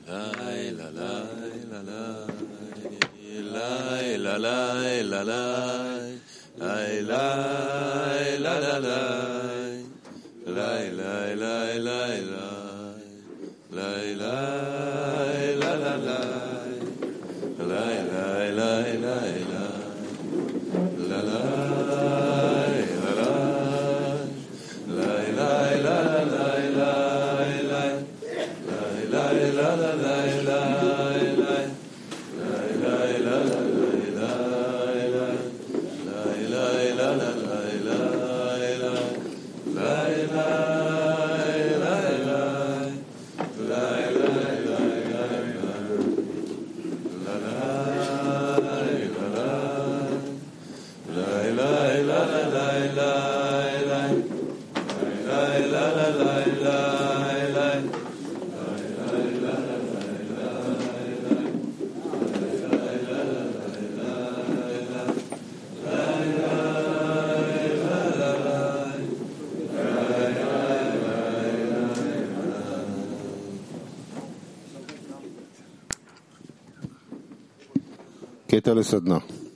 קטע לסדנה.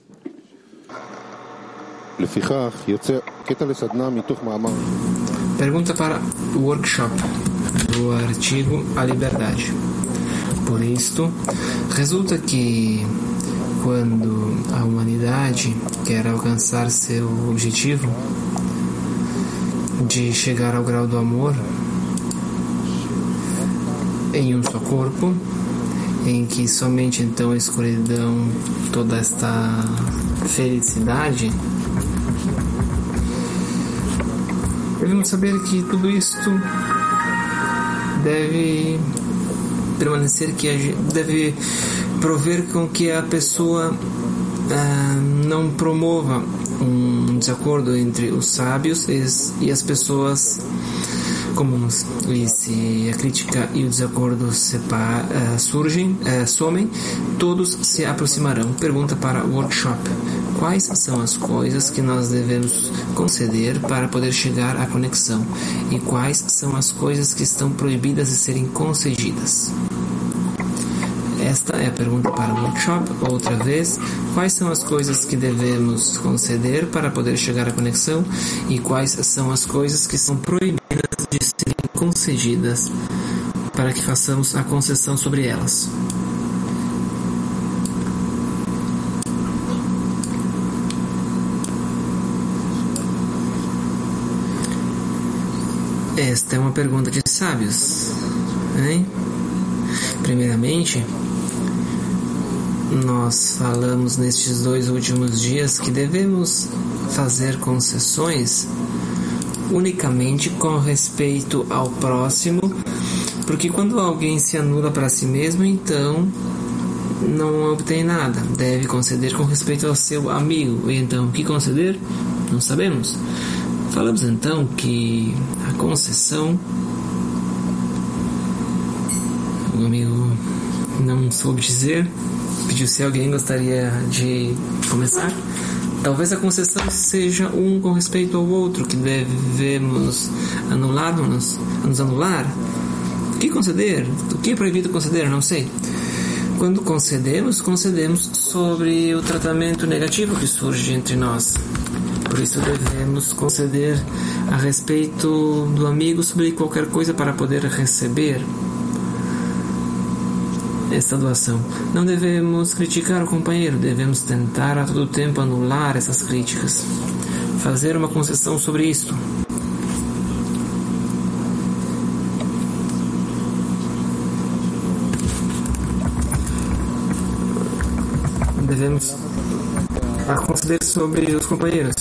לפיכך יוצא קטע לסדנה מתוך מאמר. Pergunta para o workshop do artigo A Liberdade. Por isto, resulta que quando a humanidade quer alcançar seu objetivo de chegar ao grau do amor em um só corpo, em que somente então a escuridão, toda esta felicidade, devemos saber que tudo isto deve permanecer, que deve prover com que a pessoa não promova um desacordo entre os sábios e as pessoas comuns. E se a crítica e o desacordo somem, todos se aproximarão. Pergunta para o workshop: quais são as coisas que nós devemos conceder para poder chegar à conexão? E quais são as coisas que estão proibidas de serem concedidas? Esta é a pergunta para o workshop. Outra vez, quais são as coisas que devemos conceder para poder chegar à conexão? E quais são as coisas que são proibidas de serem concedidas para que façamos a concessão sobre elas? Esta é uma pergunta de sábios, hein? Primeiramente, nós falamos nestes 2 últimos dias que devemos fazer concessões unicamente com respeito ao próximo, porque quando alguém se anula para si mesmo, então não obtém nada. Deve conceder com respeito ao seu amigo. E então, o que conceder? Não sabemos. Falamos então que a concessão, o amigo não soube dizer, pediu se alguém gostaria de começar. Talvez a concessão seja um com respeito ao outro, que devemos nos anular. O que conceder? O que é proibido conceder? Não sei. Quando concedemos sobre o tratamento negativo que surge entre nós. Por isso devemos conceder a respeito do amigo sobre qualquer coisa para poder receber esta doação. Não devemos criticar o companheiro, devemos tentar a todo tempo anular essas críticas, fazer uma concessão sobre isto. Devemos conceder sobre os companheiros.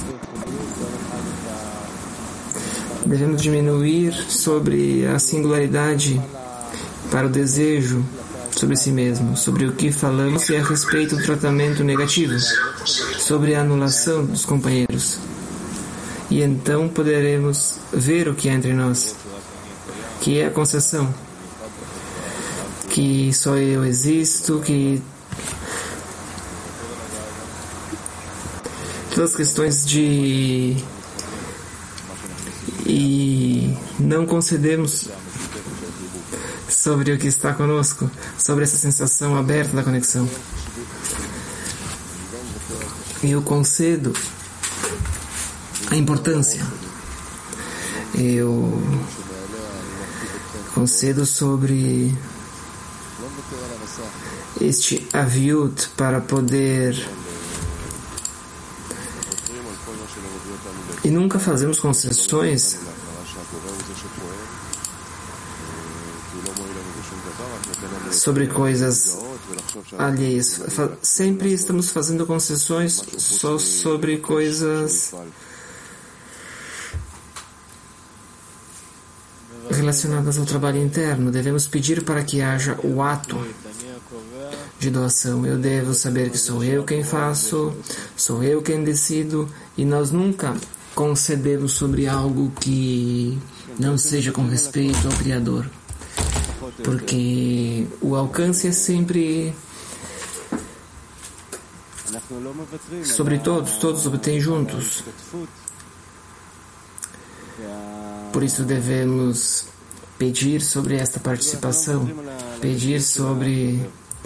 Devemos diminuir sobre a singularidade para o desejo sobre si mesmo, sobre o que falamos e a respeito do tratamento negativo, sobre a anulação dos companheiros. E então poderemos ver o que há entre nós, que é a concessão, que só eu existo, que todas as questões e não concedemos sobre o que está conosco, sobre essa sensação aberta da conexão. Eu concedo a importância. Eu concedo sobre este aviut para poder... E nunca fazemos concessões sobre coisas alheias. Sempre estamos fazendo concessões só sobre coisas relacionadas ao trabalho interno. Devemos pedir para que haja o ato de doação. Eu devo saber que sou eu quem faço, sou eu quem decido, e nós nunca concedemos sobre algo que não seja com respeito ao Criador. Porque o alcance é sempre sobre todos obtêm juntos. Por isso devemos pedir sobre esta participação, pedir sobre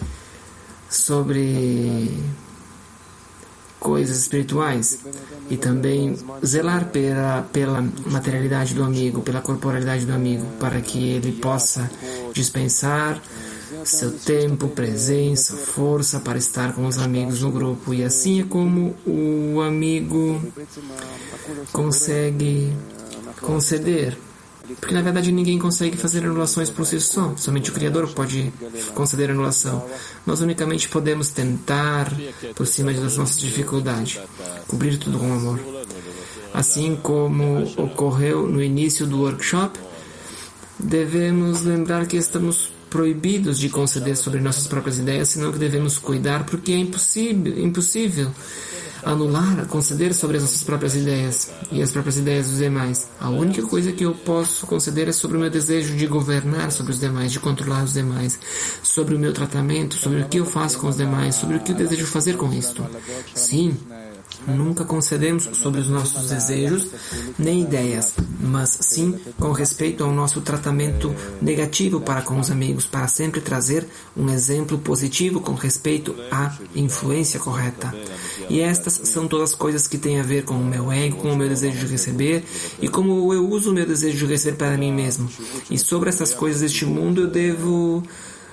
coisas espirituais e também zelar pela materialidade do amigo, pela corporalidade do amigo, para que ele possa dispensar seu tempo, presença, força para estar com os amigos no grupo. E assim é como o amigo consegue conceder. Porque na verdade ninguém consegue fazer anulações por si só, somente o Criador pode conceder anulação. Nós unicamente podemos tentar, por cima das nossas dificuldades, cobrir tudo com amor. Assim como ocorreu no início do workshop, devemos lembrar que estamos proibidos de conceder sobre nossas próprias ideias, senão que devemos cuidar, porque é impossível anular, conceder sobre as nossas próprias ideias e as próprias ideias dos demais. A única coisa que eu posso conceder é sobre o meu desejo de governar sobre os demais, de controlar os demais, sobre o meu tratamento, sobre o que eu faço com os demais, sobre o que eu desejo fazer com isto. Sim, nunca concedemos sobre os nossos desejos nem ideias, mas sim com respeito ao nosso tratamento negativo para com os amigos, para sempre trazer um exemplo positivo com respeito à influência correta. E estas são todas coisas que têm a ver com o meu ego, com o meu desejo de receber e como eu uso o meu desejo de receber para mim mesmo. E sobre essas coisas deste mundo eu devo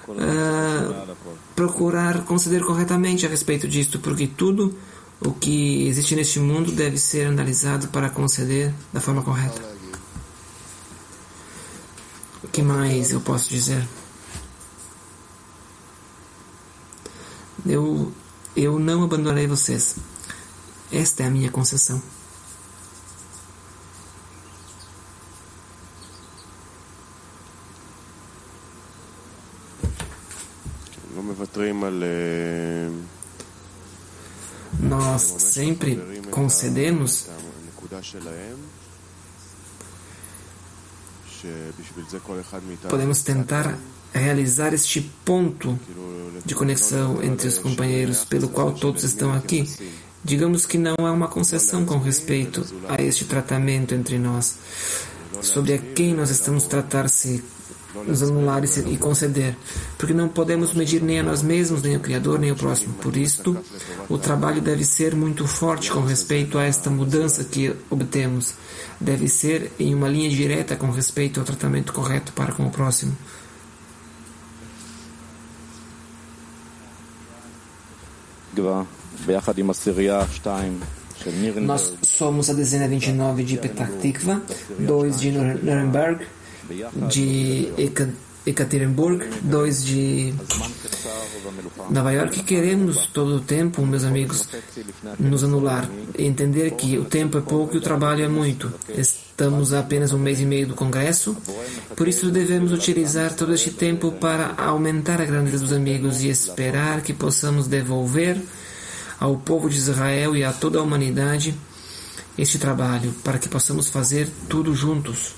procurar conceder corretamente a respeito disto, porque tudo o que existe neste mundo deve ser analisado para conceder da forma correta. O que mais eu posso dizer? Eu não abandonarei vocês. Esta é a minha concessão. Nós sempre concedemos podemos tentar realizar este ponto de conexão entre os companheiros pelo qual todos estão aqui. Digamos que não há uma concessão com respeito a este tratamento entre nós, sobre a quem nós estamos tratar-se, nos anular e conceder, porque não podemos medir nem a nós mesmos, nem o Criador, nem o próximo. Por isto, o trabalho deve ser muito forte com respeito a esta mudança que obtemos. Deve ser em uma linha direta com respeito ao tratamento correto para com o próximo. Nós somos a dezena 29 de Petach Tikva, 2 de Nuremberg, de Ekaterinburg, 2 de Nova York. Queremos todo o tempo, meus amigos, nos anular e entender que o tempo é pouco e o trabalho é muito. Estamos a apenas um mês e meio do Congresso, por isso devemos utilizar todo este tempo para aumentar a grandeza dos amigos e esperar que possamos devolver ao povo de Israel e a toda a humanidade este trabalho, para que possamos fazer tudo juntos.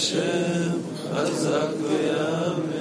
Hashem, Chazak V'Yamin.